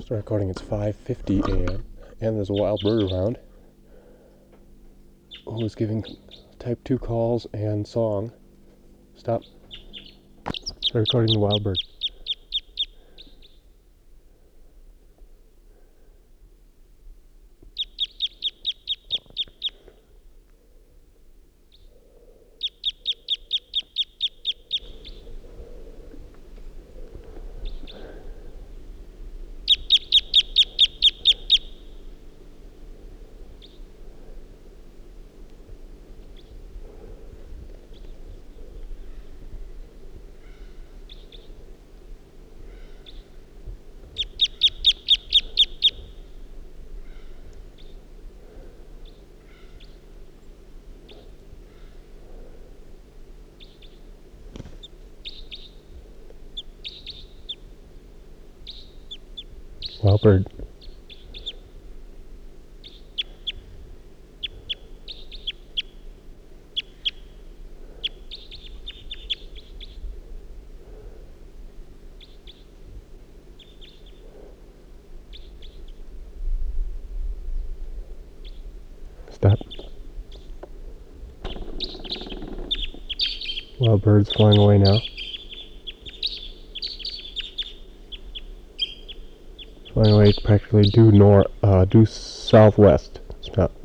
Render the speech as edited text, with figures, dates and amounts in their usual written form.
Start recording. It's 5:50 a.m. and there's a wild bird around who is giving type 2 calls and song. Stop. Start recording the wild bird. Wild bird. Stop. Wild bird's flying away now. Flying away practically due southwest. Stop.